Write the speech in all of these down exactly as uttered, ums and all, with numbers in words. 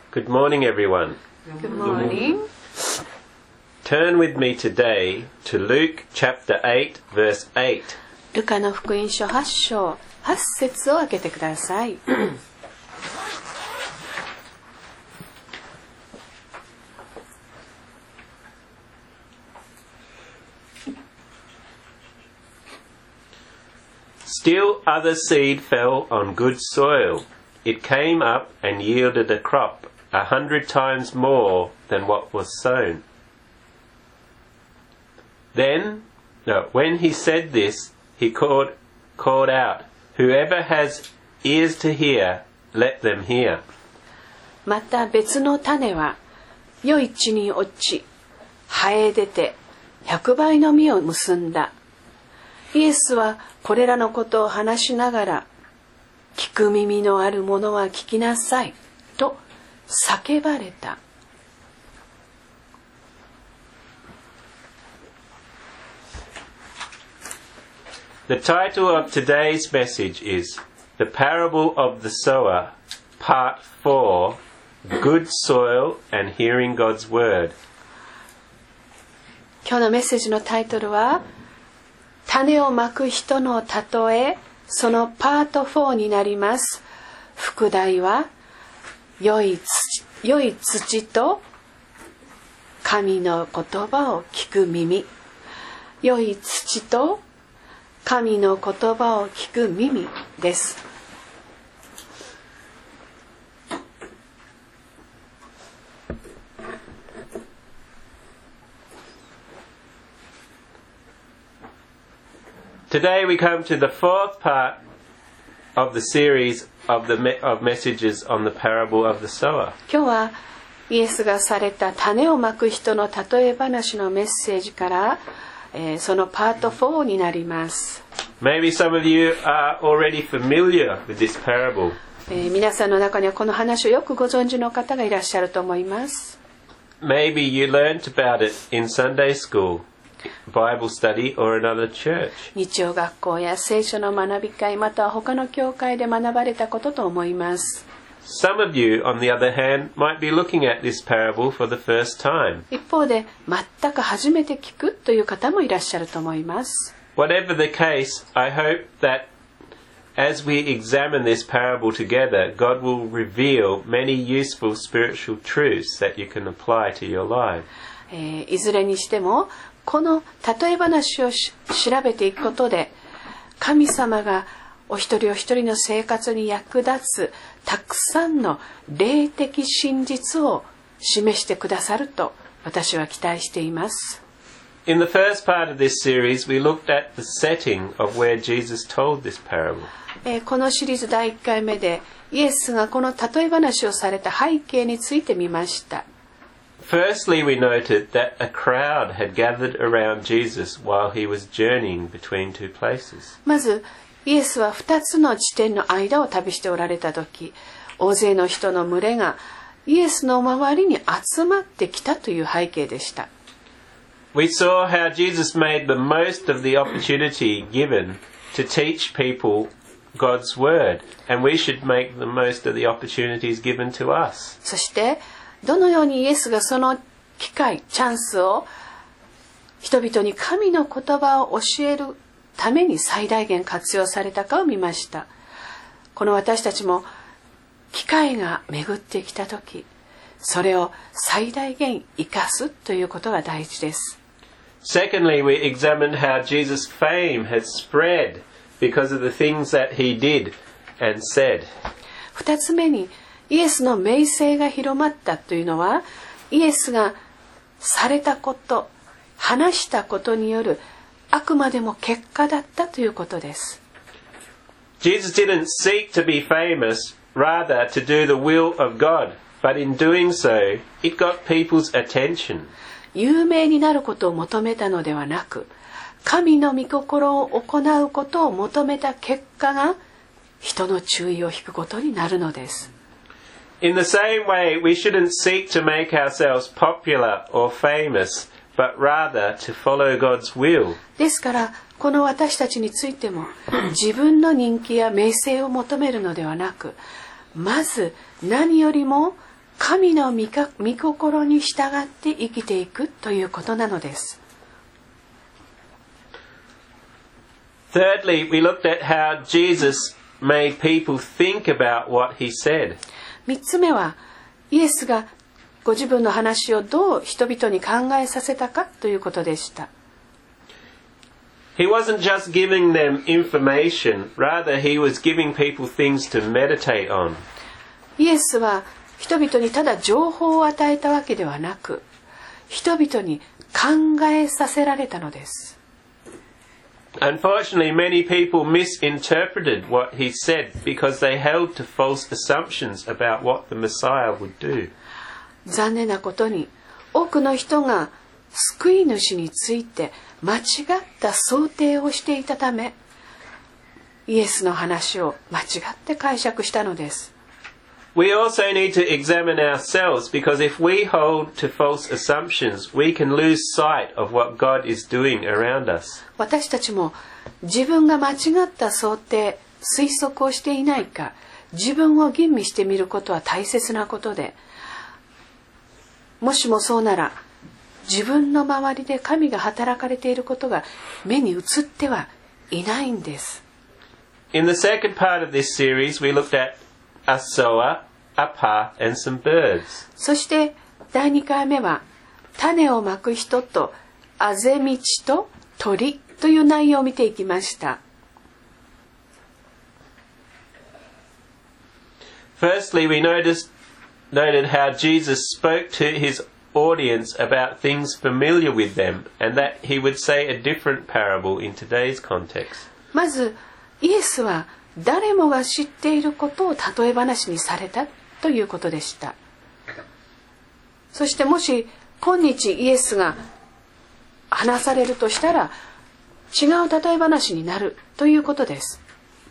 Good morning, everyone. Good morning. Turn with me today to Luke chapter eight, verse eight. ルカの福音書はち章はち節を開けてください。 Still other seed fell on good soil. It came up and yielded a crop a hundred times more than what was sown. Then, no, when he said this, he called, called out, Whoever has ears to hear, let them hear. また別の種は良い地に落ち、生え出て百倍の実を結んだ。イエスはこれらのことを話しながら、聞く耳のある者は聞きなさいと叫ばれた。 The title of today's message is The Parable of the Sower, Part four, Good Soil and Hearing God's Word. 今日のメッセージのタイトルは、種をまく人の例え、そのパートフォーになります。副題は、良い土、良い土と神の言葉を聞く耳。良い土と神の言葉を聞く耳です。 Today we come to the fourth part of the series of the me- of messages on the parable of the sower. 今日はイエスがされた種をまく人の例え話のメッセージから、えー、そのパートフォーになります。 Maybe some of you are already familiar with this parable. えー、皆さんの中にはこの話をよくご存知の方がいらっしゃると思います。 Maybe you learnt about it in Sunday school, Bible study, or another church. 日曜学校や聖書の学び会、または他の教会で学ばれたことと思います。 Some of you, on the other hand, might be looking at this parable for the first time. 一方で全く初めて聞くという方もいらっしゃると思います。 Whatever the case, I hope that as we examine this parable together, God will reveal many useful spiritual truths that you can apply to your life. えー、いずれにしてもこの例え話をし調べていくことで、神様がお一人お一人の生活に役立つたくさんの霊的真実を示してくださると私は期待しています。 In the first part of this series, we looked at the setting of where Jesus told this parable. えー、このシリーズだいいっかいめでイエスがこの例え話をされた背景について見ました。 Firstly, we noted that a crowd had gathered around Jesus while he was journeying between two places. まずイエスはふたつの地点の間を旅しておられた時、大勢の人の群れがイエスの周りに集まってきたという背景でした。 We saw how Jesus made the most of the opportunity given to teach people God's word, and we should make the most of the opportunities given to us. そしてどのようにイエスがその機会、チャンスを人々に神の言葉を教えるために最大限活用されたかを見ました。この私たちも機会が巡ってきたとき、それを最大限生かすということが大事です。 Secondly, we examined how Jesus' fame had spread because of the things that he did and said. 二つ目にイエスの名声が広まったというのは、イエスがされたこと、話したことによるあくまでも結果だったということです。 Jesus didn't seek to be famous, rather to do the will of God, but in doing so, it got people's attention. 有名になることを求めたのではなく、神の御心を行うことを求めた結果が人の注意を引くことになるのです。 In the same way, we shouldn't seek to make ourselves popular or famous, but rather to follow God's will. ですからこの私たちについても自分の人気や名声を求めるのではなく、まず何よりも神の御か御心に従って生きていくということなのです。 Thirdly, we looked at how Jesus made people think about what he said. 三つ目は、イエスがご自分の話をどう人々に考えさせたかということでした。 He wasn't just giving them information, rather he was giving people things to meditate on. イエスは人々にただ情報を与えたわけではなく、人々に考えさせられたのです。 Unfortunately, many people misinterpreted what he said because they held to false assumptions about what the Messiah would do. 残念なことに、多くの人が救い主について間違った想定をしていたため、イエスの話を間違って解釈したのです。 We also need to examine ourselves because if we hold to false assumptions, we can lose sight of what God is doing around us. 私たちも自分が間違った想定、推測をしていないか、自分を吟味してみることは大切なことで、もしもそうなら、自分の周りで神が働かれていることが目に映ってはいないんです。 In the second part of this series, we looked at a sower, a path, and some birds. そしてだいにかいめは種をまく人とあぜ道と鳥という内容を見ていきました。 Firstly, we noticed, noted how Jesus spoke to his audience about things familiar with them and that he would say a different parable in today's context. まずイエスは誰もが知っていることを例え話にされたということでした。そしてもし今日イエスが話されるとしたら違う例え話になるということです。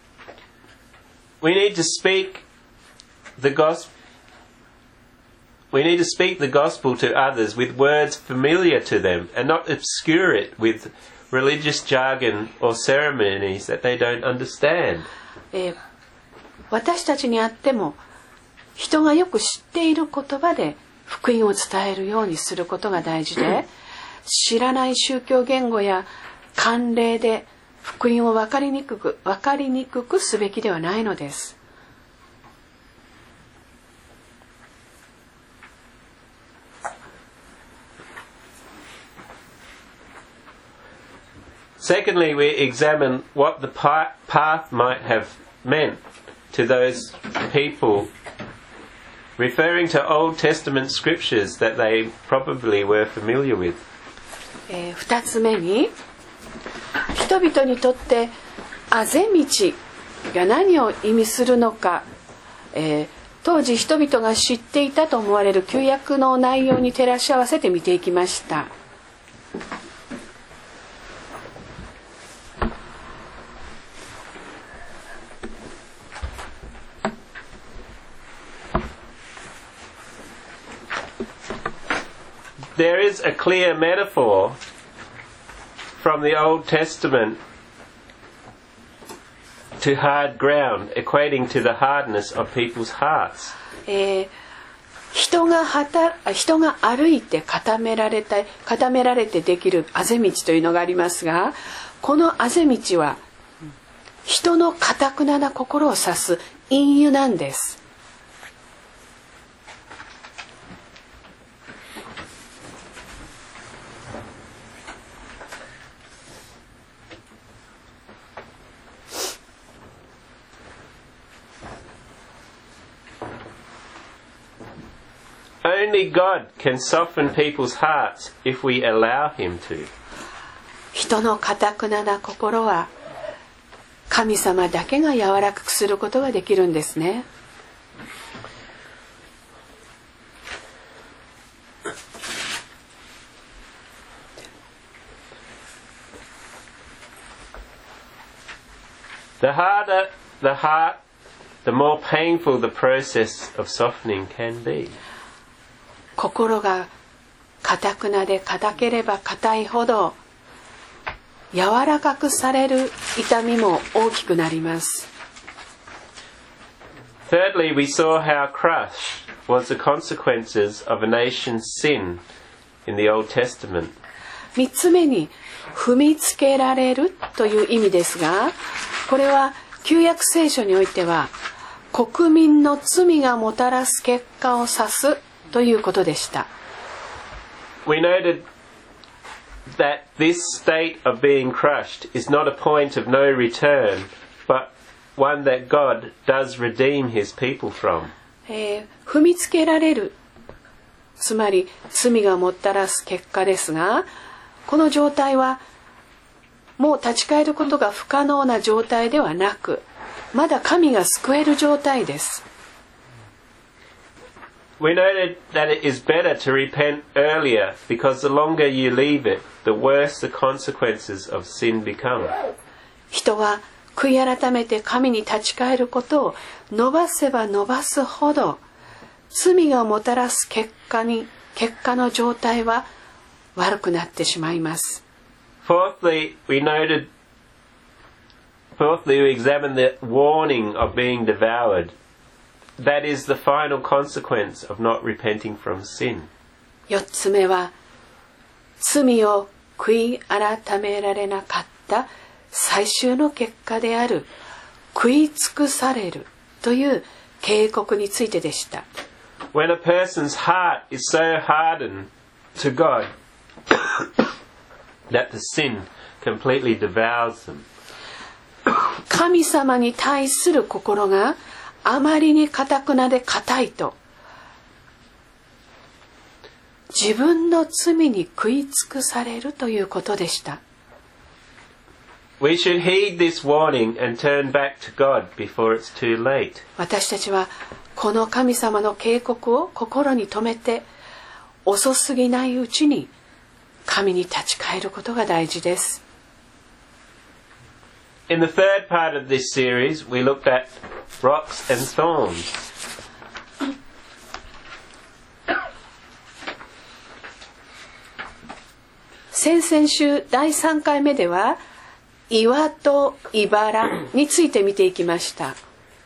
We need to speak the gospel. We need to speak the gospel to others with words familiar to them and not obscure it with religious jargon or ceremonies that they don't understand. えー、私たちにあっても人がよく知っている言葉で福音を伝えるようにすることが大事で、知らない宗教言語や慣例で福音を分かりにくく分かりにくくすべきではないのです。 Secondly, we examine what the path might have meant to those people, referring to Old Testament scriptures that they probably were familiar with. えー、二つ目に、人々にとってあぜ道が何を意味するのか、えー、当時人々が知っていたと思われる旧約の内容に照らし合わせて見ていきました。 There is a clear metaphor from the Old Testament to hard ground, equating to the hardness of people's hearts. えー、人がはた人が歩いて固められた固められてできるあぜ道というのがありますが、このあぜ道は人の堅くなな心を指す隠喩なんです。 Only God can soften people's hearts if we allow Him to. 人の堅くなな心は神様だけが柔らかくすることができるんですね。 The harder the heart, the more painful the process of softening can be. 心が堅くなで硬ければ硬いほど柔らかくされる痛みも大きくなります。 Thirdly, we saw how crushed was the consequences of a nation's sin in the Old Testament. 三つ目に踏みつけられるという意味ですが、これは旧約聖書においては国民の罪がもたらす結果を指すということでした。 We noted that this state of being crushed is not a point of no return, but one that God does redeem his people from. えー、踏みつけられる、つまり罪がもたらす結果ですが、この状態はもう立ち返ることが不可能な状態ではなく、まだ神が救える状態です。 We noted that it is better to repent earlier because the longer you leave it, the worse the consequences of sin become. 人は悔い改めて神に立ち返ることを伸ばせば伸ばすほど、罪がもたらす結果に、結果の状態は悪くなってしまいます。 Fourthly, we noted, fourthly, we examined the warning of being devoured. That is the final consequence of not repenting from sin. 四つ目は、罪を悔い改められなかった最終の結果である食い尽くされるという警告についてでした。 When a person's heart is so hardened to God that the sin completely devours them. 神様に対する心があまりに堅なで固いと、自分の罪に食い尽くされるということでした。 We should heed this warning and turn back to God before it's too late. 私たちはこの神様の警告を心に留めて、遅すぎないうちに神に立ち返ることが大事です。 In the third part of this series, we looked at rocks and thorns. 先々週だいさんかいめでは岩と茨について見ていきました。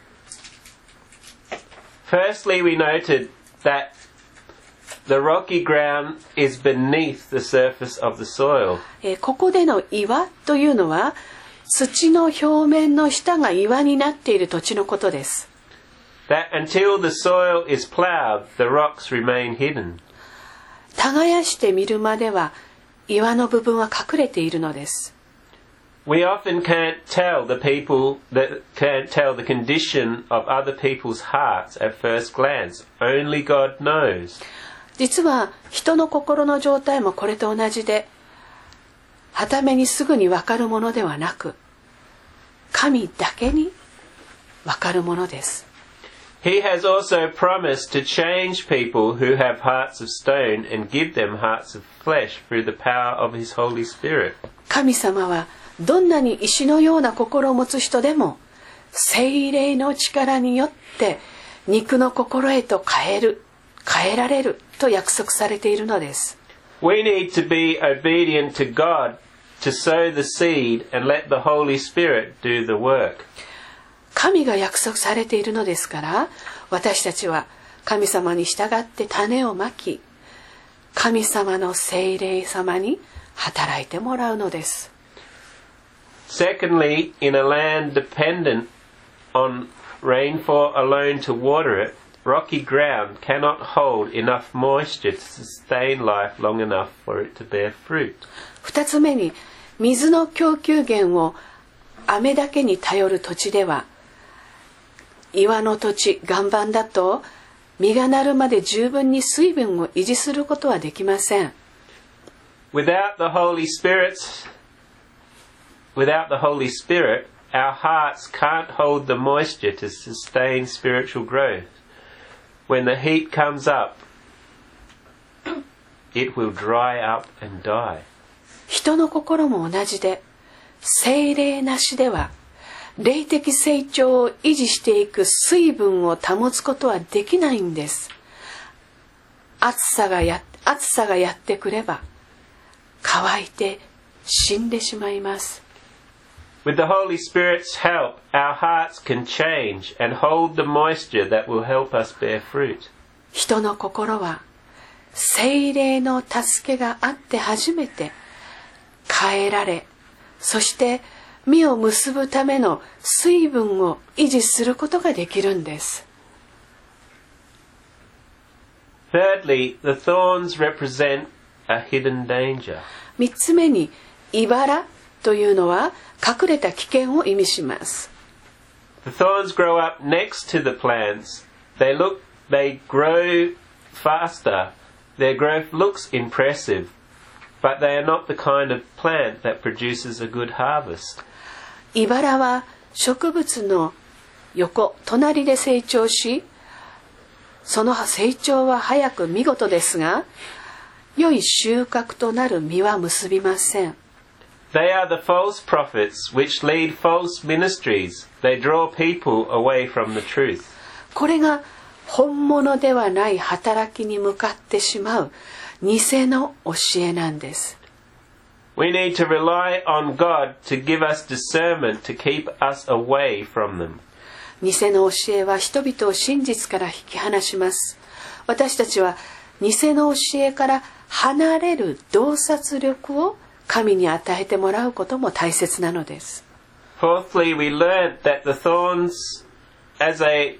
Firstly, we noted that the rocky ground is beneath the surface of the soil. えー、ここでの岩というのは土の表面の下が岩になっている土地のことです。 That until the soil is plowed, the rocks remain hidden. 耕してみるまでは岩の部分は隠れているのです。 We often can't tell the people that can't tell the condition of other people's hearts at first glance. Only God knows. 実は人の心の状態もこれと同じで、はためにすぐに分かるものではなく、神だけに分かるものです。 He has also promised to change people who have hearts of stone and give them hearts of flesh through the power of His Holy Spirit. 神様はどんなに石のような心を持つ人でも聖霊の力によって肉の心へと変える、変えられると約束されているのです。 We need to be obedient to God to sow the seed and let the Holy Spirit do the work. 神が約束されているのですから、私たちは神様に従って種をまき、神様の聖霊様に働いてもらうのです。 Secondly, in a land dependent on rainfall alone to water it, rocky ground cannot hold enough moisture to sustain life long enough for it to bear fruit. 二つ目に、水の供給源を雨だけに頼る土地では、岩の土地、岩盤だと実がなるまで十分に水分を維持することはできません。 Without the Holy Spirit's Without the Holy Spirit, our hearts can't hold the moisture to sustain spiritual growth. When the heat comes up, it will dry up and die. 人の心も同じで、聖霊なしでは霊的成長を維持していく水分を保つことはできないんです。暑さがや、暑さがやってくれば乾いて死んでしまいます。 With the Holy Spirit's help, our hearts can change and hold the moisture that will help us bear fruit. 人の心は聖霊の助けがあって初めて変えられ、そして実を結ぶための水分を維持することができるんです。 Thirdly, the thorns represent a hidden danger. 三つ目に、茨というのは隠れた危険を意味します。 The thorns grow up next to the plants. They look, they grow faster. Their growth looks impressive, but they are not the kind of plant that produces a good harvest. 茨は植物の横、隣で成長し、その成長は早く見事ですが、良い収穫となる実は結びません。 They are the false prophets which lead false ministries. They draw people away from the truth. これが本物ではない働きに向かってしまう偽の教えなんです。 We need to rely on God to give us discernment to keep us away from them. 偽の教えは人々を真実から引き離します。私たちは偽の教えから離れる洞察力を神に与えてもらうことも大切なのです。 Fourthly, we learned that the thorns, as they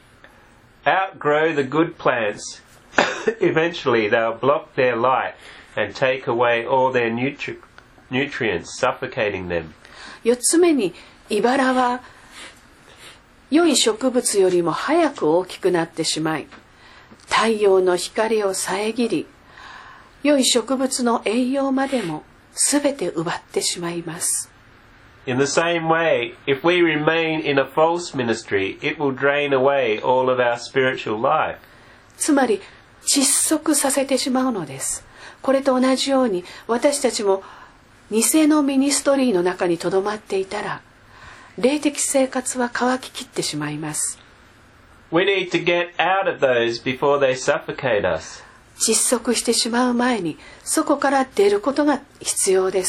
outgrow the good plants, eventually they'll block their light and take away all their nutri- nutrients, suffocating them. 四つ目に、茨は良い植物よりも早く大きくなってしまい、太陽の光を遮り、良い植物の栄養までもすべて奪ってしまいます。 In the same way, if we remain in a false ministry, it will drain away all of our spiritual life. つまり窒息させてしまうのです。これと同じように私たちも偽のミニストリーの中にとどまっていたら、霊的生活は乾ききってしまいます。 We need to get out of those before they suffocate us. 窒息してしまう前にそこから出ることが必要です。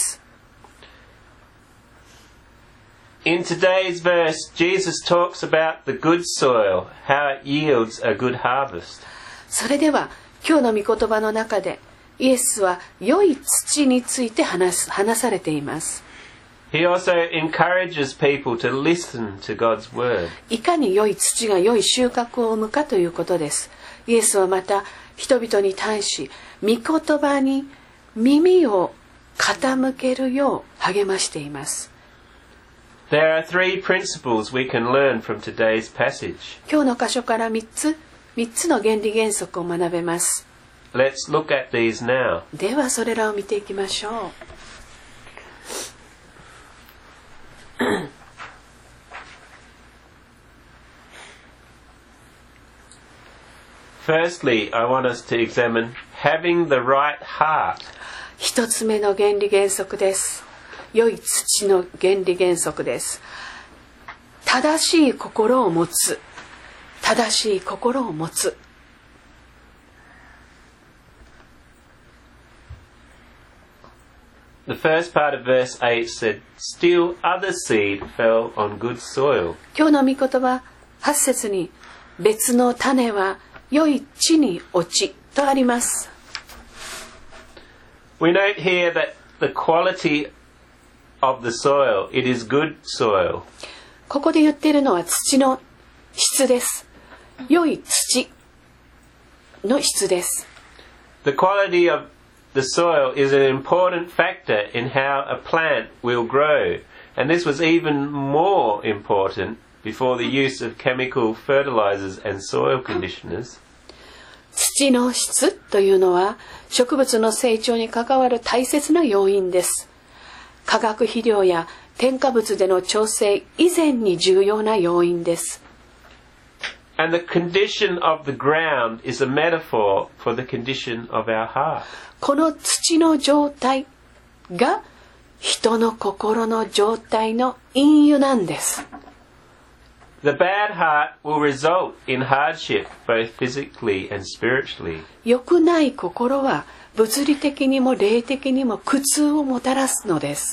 In today's verse, Jesus talks about the good soil, how it yields a good harvest. それでは今日の御言葉の中でイエスは良い土について話す、話されています。 He also encourages people to listen to God's word. いかに良い土が良い収穫を生むかということです。イエスはまた人々に対し御言葉に耳を傾けるよう励ましています。 There are three principles we can learn from today's passage. 今日の箇所から三つ、三つの原理原則を学べます。 Let's look at these now. ではそれらを見ていきましょう。 Firstly, I want us to examine having the right heart. 一つ目の原理原則です。良い土の原理原則です。正しい心を持つ。正しい心を持つ。 The first part of verse eight said, Still other seed fell on good soil. 今日の御言葉八節に別の種は良い地に落ちとあります。 We note here that the quality of the soil, it is good soil. ここで言っているのは土の質です。良い土の質です。 The quality of the soil is an important factor in how a plant will grow, and this was even more important before the use of chemical fertilizers and soil conditioners. 土の質というのは植物の成長に関わる大切な要因です。化学肥料や添加物での調整以前に重要な要因です。 And the condition of the ground is a metaphor for the condition of our heart. この土の状態が人の心の状態の隠喩なんです。 The bad heart will result in hardship, both physically and spiritually. 良くない心は物理的にも霊的にも苦痛をもたらすのです。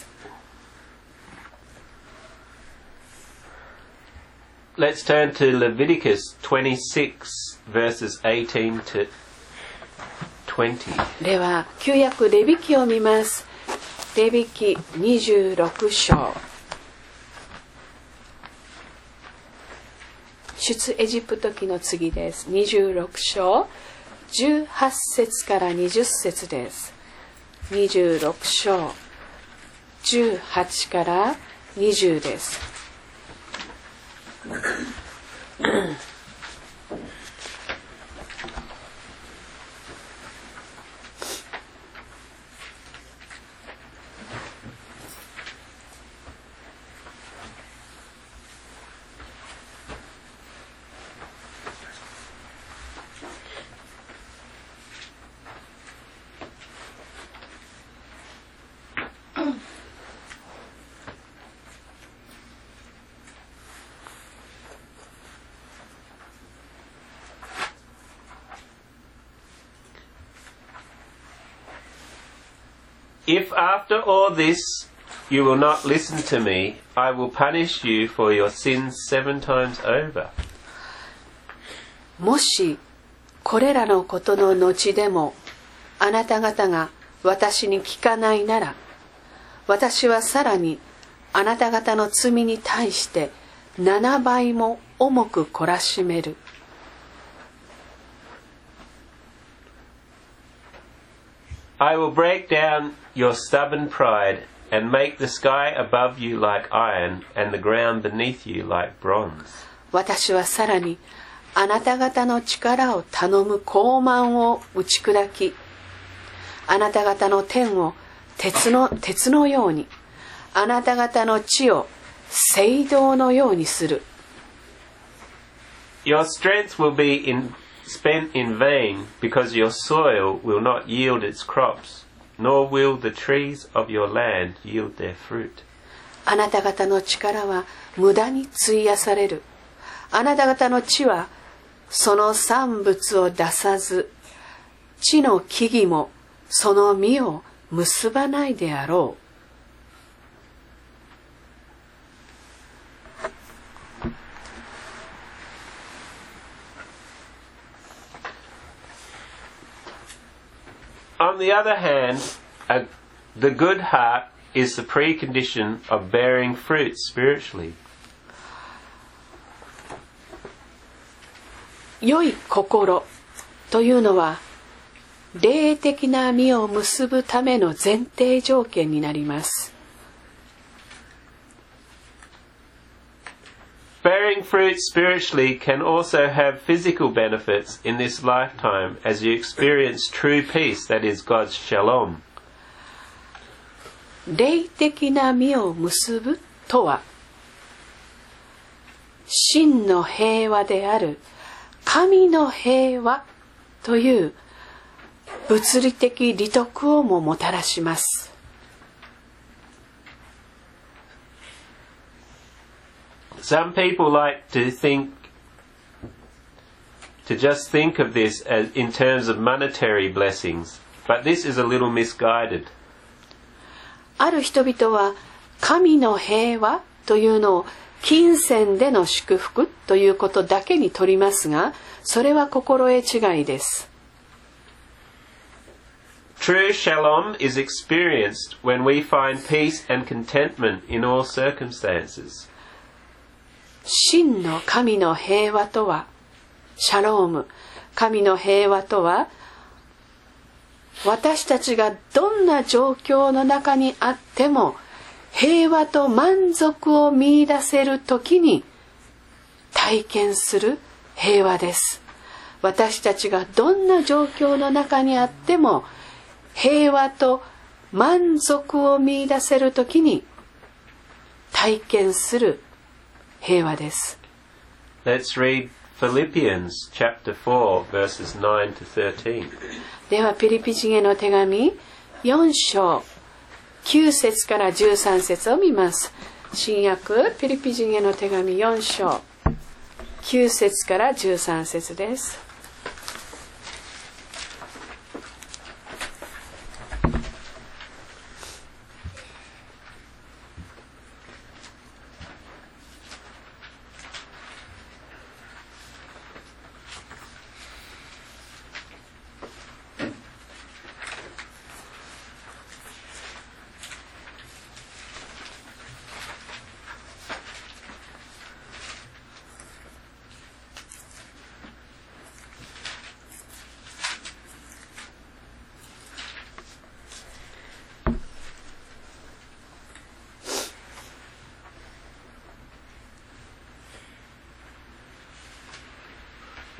Let's turn to Leviticus twenty-six, verses eighteen to twenty. では旧約レビ記を見ます。レビ記にじゅうろく章。出エジプト記の次です。にじゅうろく章じゅうはち節からにじゅっ節です。にじゅうろく章じゅうはちからにじゅうです。 If after all this you will not listen to me, I will punish you for your sins seven times over. もしこれらのことの後でもあなた方が私に聞かないなら、私はさらにあなた方の罪に対してななばいも重く懲らしめる。 I will break down your stubborn pride and make the sky above you like iron and the ground beneath you like bronze. 私はさらにあなた方の力を頼む高慢を打ち砕き、あなた方の天を鉄の、鉄のように、あなた方の地を青銅のようにする。 Your strength will be in, spent in vain because your soil will not yield its crops, nor will the trees of your land yield their fruit. あなた方の力は無駄に費やされる。あなた方の地はその産物を出さず、地の木々もその実を結ばないであろう。 On the other hand, a, the good heart is the precondition of bearing fruit spiritually. 良い心というのは霊的な実を結ぶための前提条件になります。 Bearing fruit spiritually can also have physical benefits in this lifetime as you experience true peace, that is God's shalom. 霊的な実を結ぶとは、真の平和である神の平和という物理的利得をももたらします。 Some people like to think, to just think of this as in terms of monetary blessings, but this is a little misguided. ある人々は神の平和というのを金銭での祝福ということだけに取りますが、それは心得違いです。 True shalom is experienced when we find peace and contentment in all circumstances. 真の神の平和とは、シャローム、神の平和とは、私たちがどんな状況の中にあっても平和と満足を見出せるときに体験する平和です。私たちがどんな状況の中にあっても平和と満足を見出せるときに体験する平和です。 Let's read Philippians chapter four verses nine to thirteen. ではピリピ人への手紙よん章きゅう節からじゅうさん節を見ます。新約ピリピ人への手紙よん章きゅう節からじゅうさん節です。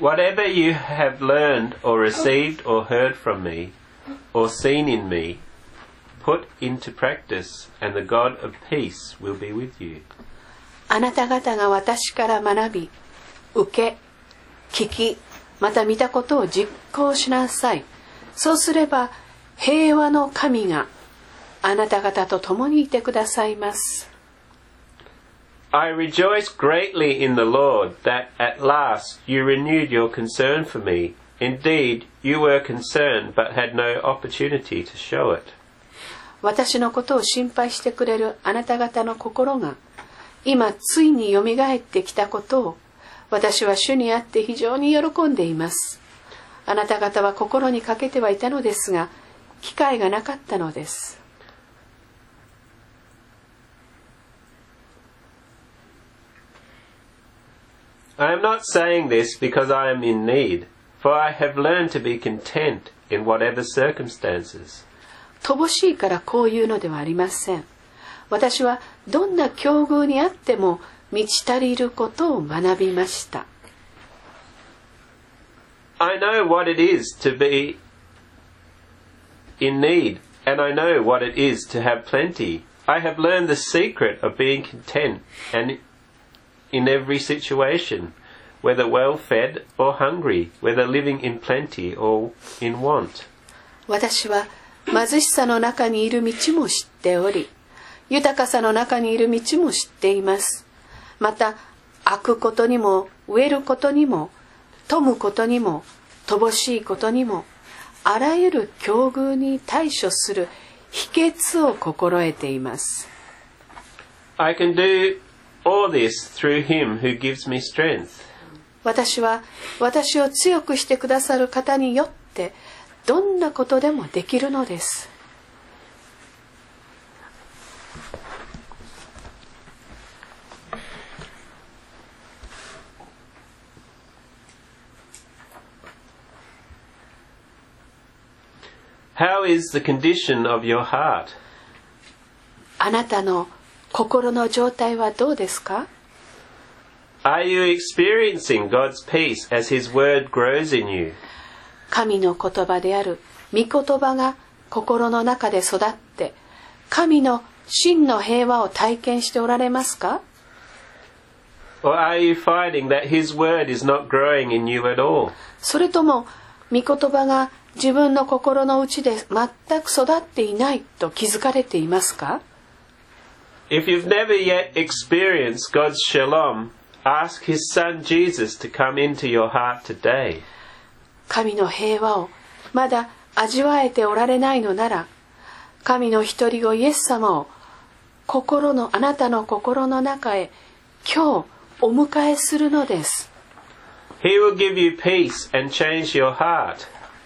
Whatever you have learned or received or heard from me or seen in me, put into practice, and the God of peace will be with you. あなた方が私から学び、受け、聞き、また見たことを実行しなさい。そうすれば平和の神があなた方と共にいてくださいます。 I rejoice greatly in the Lord that at last you renewed your concern for me. Indeed, you were concerned but had no opportunity to show it. 私のことを心配してくれるあなた方の心が今ついによみがえってきたことを私は主にあって非常に喜んでいます。あなた方は心にかけてはいたのですが機会がなかったのです。 I am not saying this because I am in need, for I have learned to be content in whatever circumstances. 乏しいからこういうのではありません。私はどんな境遇にあっても満ち足りることを学びました。 I know what it is to be in need, and I know what it is to have plenty. I have learned the secret of being content and in every situation, whether well fed or hungry, whether living in plenty or in want. 私は貧しさの中にいる道も知っており、豊かさの中にいる道も知っています。また、飽くことにも、飢えることにも、富むことにも、乏しいことにも、あらゆる境遇に対処する秘訣を心得ています。 I can do all this through him who gives me strength. 私は私を強くしてくださる方によってどんなことでもできるのです。 How is the condition of your heart? あなたの心の状態はどうですか？ Are you experiencing God's peace as His word grows in you? 神の言葉である御言葉が心の中で育って神の真の平和を体験しておられますか？ Or are you finding that His word is not growing in you at all? それとも御言葉が自分の心の内で全く育っていないと気づかれていますか？ If you've never yet experienced God's shalom, ask His Son Jesus to come into your heart today. 神の平和をまだ味わえておられないのなら、神の一人子イエス様を心のあなたの心の中へ今日お迎えするのです。 He will give you peace and change your heart.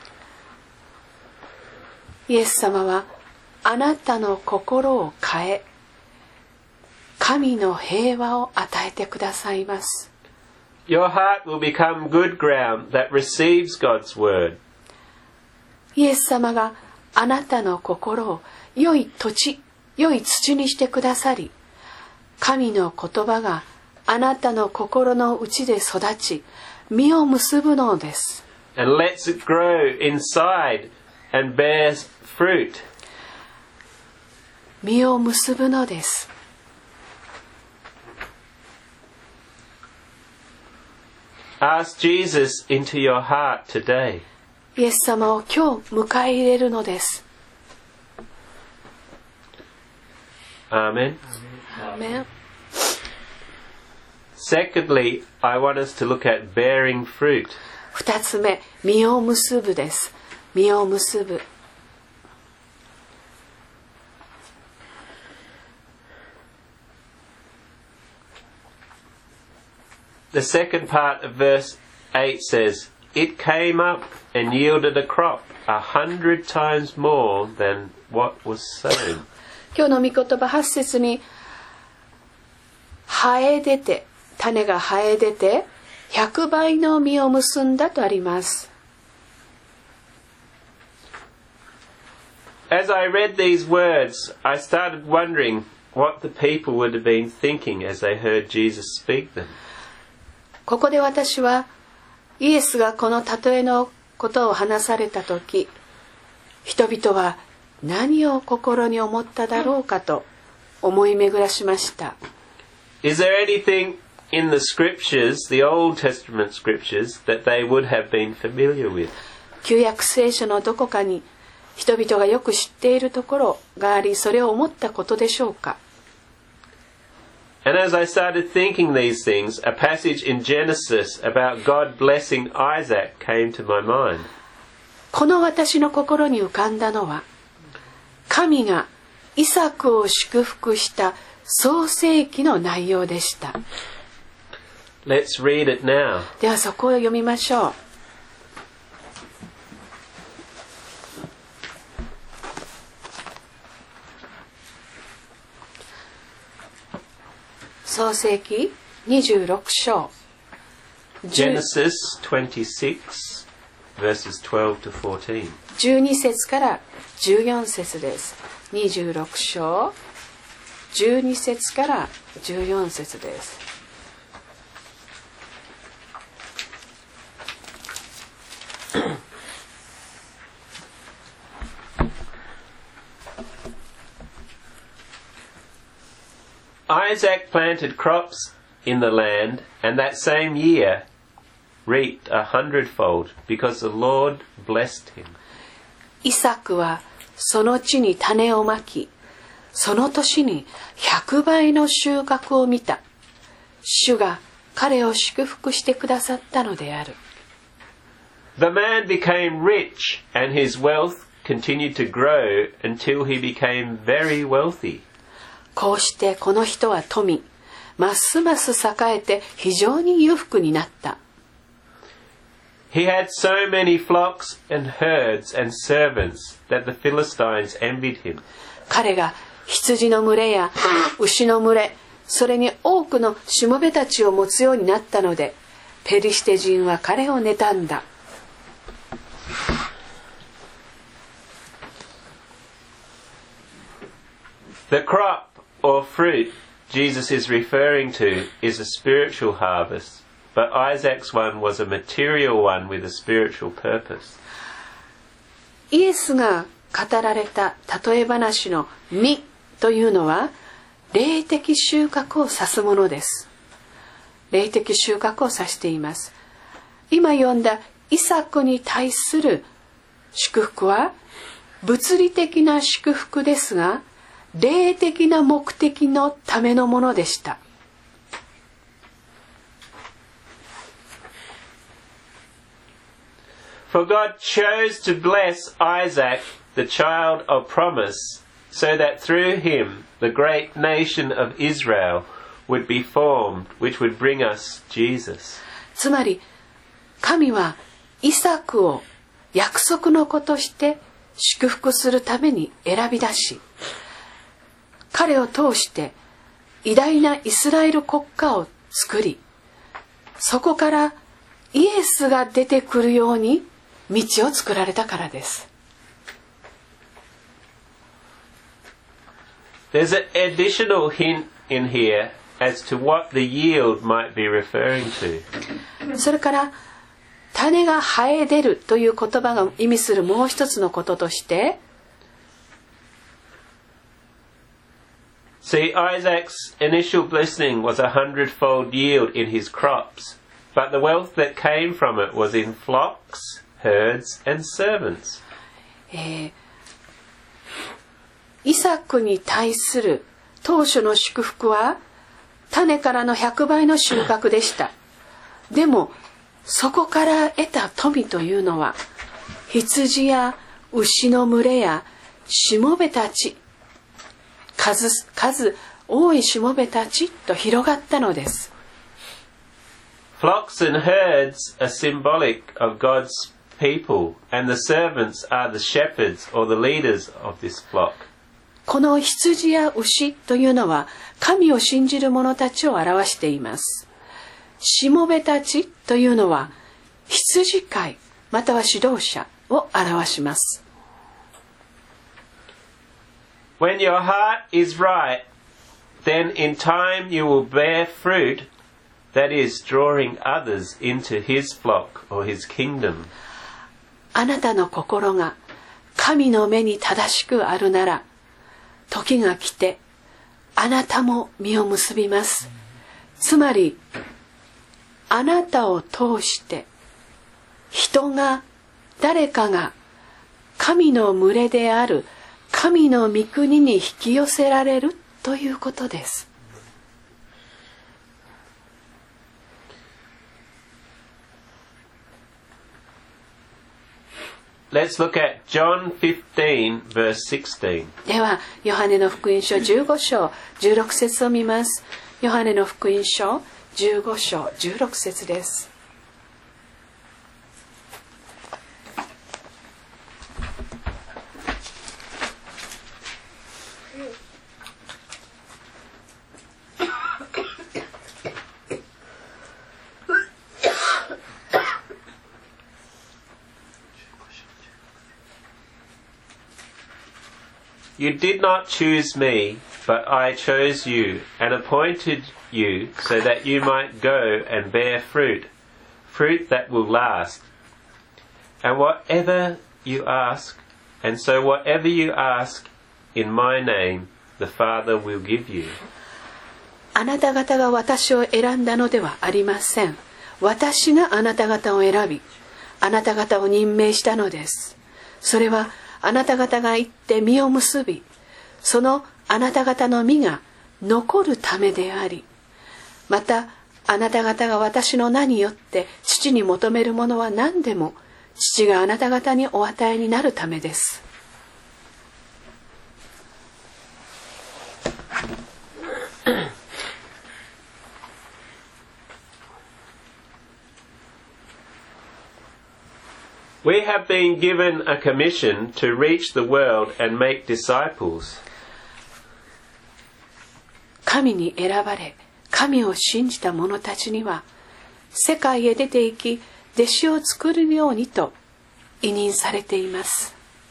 イエス様はあなたの心を変え、神の平和を与えてくださいます。 Your heart will become good ground that receives God's word. イエス様があなたの心を良い土地、良い土にしてくださり、神の言葉があなたの心の内で育ち、実を結ぶのです。 And lets it grow inside and bears fruit. 実を結ぶのです。 Ask Jesus into your heart today. イエス様を今日迎え入れるのです。 Amen. Amen. Secondly, I want us to look at bearing fruit. 二つ目、実を結ぶです。実を結ぶ。 The second part of verse eight says, It came up and yielded a crop a hundred times more than what was sown. 今日の御言葉はち節に、生え出て、種が生え出て、百倍の実を結んだとあります。 As I read these words, I started wondering what the people would have been thinking as they heard Jesus speak them. ここで私はイエスがこの例えのことを話されたとき、人々は何を心に思っただろうかと思い巡らしました。 Is there anything in the scriptures, the Old Testament scriptures, that they would have been familiar with? 旧約聖書のどこかに人々がよく知っているところがあり、それを思ったことでしょうか。 And as I started thinking these things, a passage in Genesis about God blessing Isaac came to my mind. この私の心に浮かんだのは、神がイサクを祝福した創世記の内容でした。 Let's read it now. ではそこを読みましょう。創世記にじゅうろく章。 Genesis twenty-six, verses twelve to fourteen. じゅうに節からじゅうよん節です。にじゅうろく章、じゅうに節からじゅうよん節です。 Isaac planted crops in the land, and that same year reaped a hundredfold, because the Lord blessed him. イサクはその地に種をまき、その年に百倍の収穫を見た。主が彼を祝福してくださったのである。 The man became rich, and his wealth continued to grow until he became very wealthy. こうしてこの人は富、ますます栄えて非常に裕福になった。 He had so many flocks and herds and servants that the Philistines envied him. 彼が羊の群れや牛の群れ、それに多くのしもべたちを持つようになったので、ペリシテ人は彼を妬んだ。 The crop or fruit Jesus is referring to is a spiritual harvest, but Isaac's one was a material one with a spiritual purpose. イエスが語られた例え話の実というのは霊的収穫を指すものです。霊的収穫を指しています。今読んだイサクに対する祝福は物理的な祝福ですが、霊的な目的のためのものでした。 For God chose to bless Isaac, the child of promise, so that through him the great nation of Israel would be formed, which would bring us Jesus. つまり、神はイサクを約束の子として祝福するために選び出し、彼を通して偉大なイスラエル国家を作り、そこからイエスが出てくるように道を作られたからです。 There's an additional hint in here as to what the yield might be referring to. それから種が生え出るという言葉が意味するもう一つのこととして、 See, Isaac's initial blessing was a hundredfold yield in his crops, but the wealth that came from it was in flocks, herds, and servants. えー、イサクに対する当初の祝福は種からの百倍の収穫でした。でもそこから得た富というのは羊や牛の群れやしもべたち、数数多いしもべたちと広がったのです。 Flocks and herds are symbolic of God's people, and the servants are the shepherds or the leaders of this flock. この羊や牛というのは神を信じる者たちを表しています。しもべたちというのは羊飼いまたは指導者を表します。 When your heart is right, then in time you will bear fruit That is, drawing others into his flock or his kingdom. あなたの心が神の目に正しくあるなら、時が来てあなたも実を結びます。つまり、あなたを通して人が、誰かが神の群れである神の御国に引き寄せられるということです。 Let's look at John fifteen, verse sixteen. では、ヨハネの福音書じゅうご章じゅうろく節を見ます。ヨハネの福音書じゅうご章じゅうろく節です。 You did not choose me, but I chose you and appointed you so that you might go and bear fruit, fruit that will last. And whatever you ask, and so whatever you ask in my name, the Father will give you. あなた方が私を選んだのではありません。私があなた方を選び、あなた方を任命したのです。それはあなた方が行って実を結び、そのあなた方の実が残るためであり、またあなた方が私の名によって父に求めるものは何でも父があなた方にお与えになるためです。 We have been given a commission to reach the world and make disciples. 神に選ばれ、神を信じた者たちには、世界へ出て行き、弟子を作るようにと委任されています。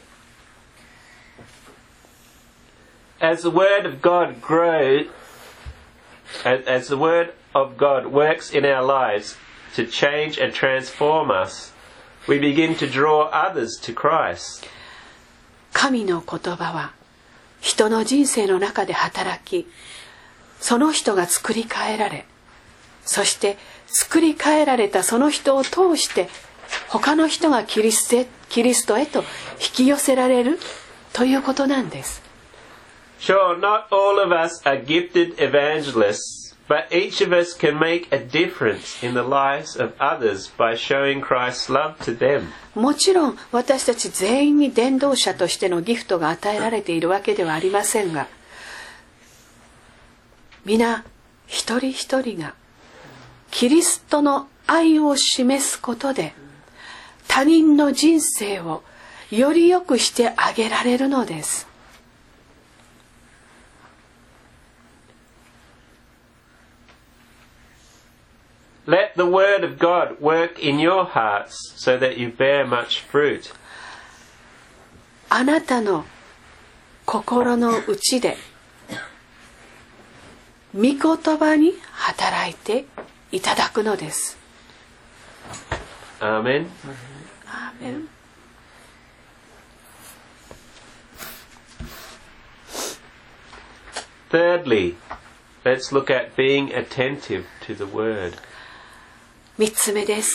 As the word of God grows, as, as the word of God works in our lives to change and transform us, we begin to draw others to Christ. 神の言葉は人の人生の中で働き、その人が作り変えられ、そして作り変えられたその人を通して他の人がキリストへ、キリストへと引き寄せられるということなんです。 Sure, not all of us are gifted evangelists, but each of us can make a difference in the lives of others by showing Christ's love to them. もちろん私たち全員に伝道者としてのギフトが与えられているわけではありませんが、皆一人一人がキリストの愛を示すことで他人の人生をより良くしてあげられるのです。 Let the word of God work in your hearts so that you bear much fruit. あなたの心の内で御言葉に働いていただくのです。 Amen. アーメン。 Thirdly, let's look at being attentive to the word. 三つ目です。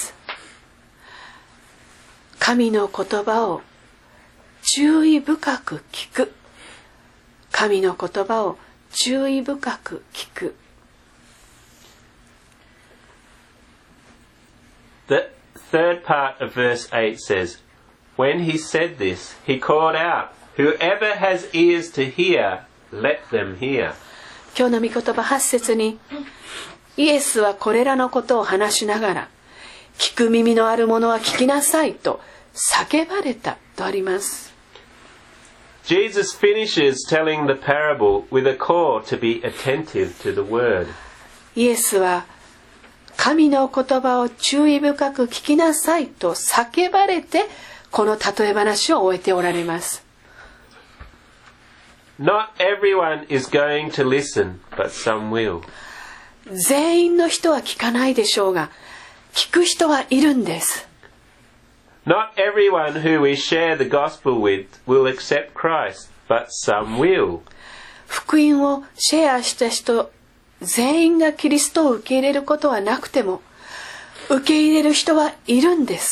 神の言葉を注意深く聞く。神の言葉を注意深く聞く。 The third part of verse eight says, When he said this, he called out, Whoever has ears to hear, let them hear. 今日の御言葉はち節に、イエスはこれらのことを話しながら、聞く耳のある者は聞きなさいと叫ばれたとあります。 Jesus finishes telling the parable with a call to be attentive to the word. イエスは神の言葉を注意深く聞きなさいと叫ばれてこの例え話を終えておられます。 Not everyone is going to listen, but some will. 全員の人は聞かないでしょうが、聞く人はいるんです。 Not everyone who we share the gospel with will accept Christ, but some will. 福音をシェアした人全員がキリストを受け入れることはなくても、受け入れる人はいるんです。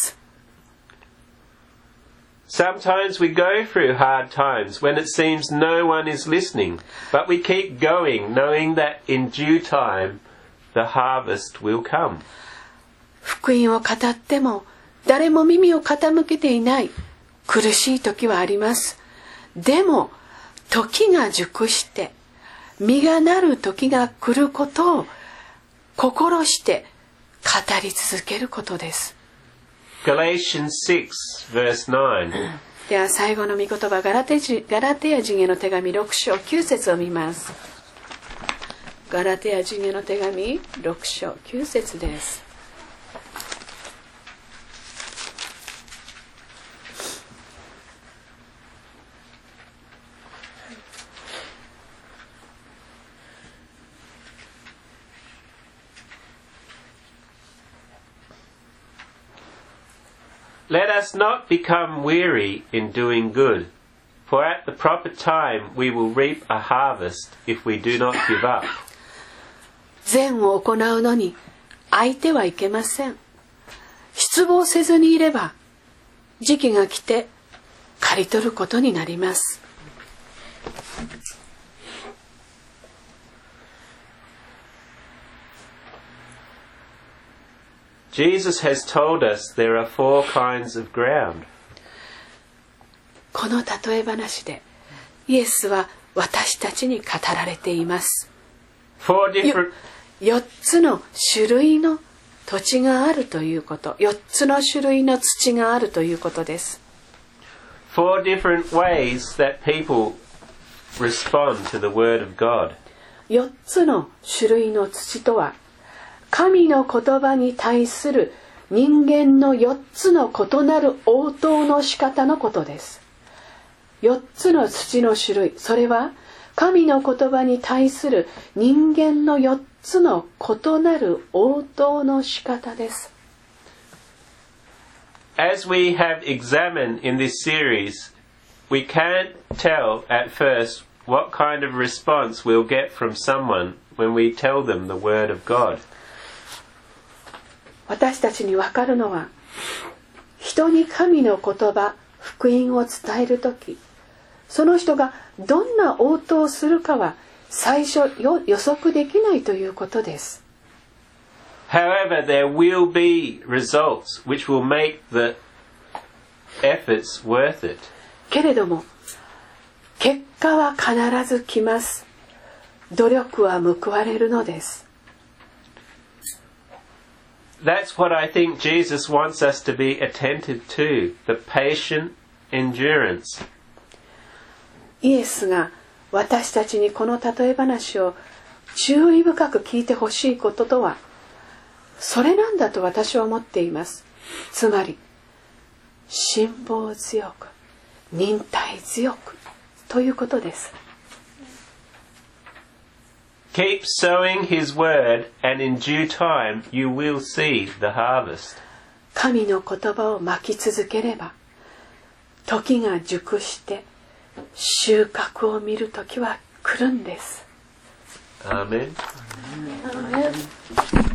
Sometimes we go through hard times when it seems no one is listening, but we keep going knowing that in due time the harvest will come. 福音を語っても誰も耳を傾けていない苦しい時はあります。でも時が熟して実がなる時が来ることを心して語り続けることです。 Galatians six, verse nine. では最後の御言葉、ガラテジ、ガラテヤ人への手紙ろく章きゅう節を見ます。ガラテヤ人への手紙ろく章きゅう節です。 Let us not become weary in doing good, for at the proper time we will reap a harvest if we do not give up. 善を行うのに相手はいけません。失望せずにいれば時期が来て刈り取ることになります。 Jesus has told us there are four kinds of ground. この例え話でイエスは私たちに語られています。 Four different... よっつの種類の土地があるということ、よっつの種類の土があるということです。 Four different ways that people respond to the word of God. よっつの種類の土とは、神の言葉に対する人間のよっつの異なる応答の仕方のことです。よっつの土の種類、それは神の言葉に対する人間のよっつの異なる応答の仕方です。 As we have examined in this series, we can't tell at first what kind of response we'll get from someone when we tell them the word of God. 私たちに分かるのは、人に神の言葉、福音を伝えるとき、その人がどんな応答をするかは最初予測できないということです。 However, there will be results which will make the efforts worth it. けれども、結果は必ず来ます。努力は報われるのです。 That's what I think Jesus wants us to be attentive to, the patient endurance. イエスが私たちにこの例え話を注意深く聞いてほしいこととは、それなんだと私は思っています。つまり、辛抱強く、忍耐強くということです。 Keep sowing His word, and in due time you will see the harvest. 神の言葉をまき続ければ、時が熟して収穫を見る時は来るんです。 Amen. Amen.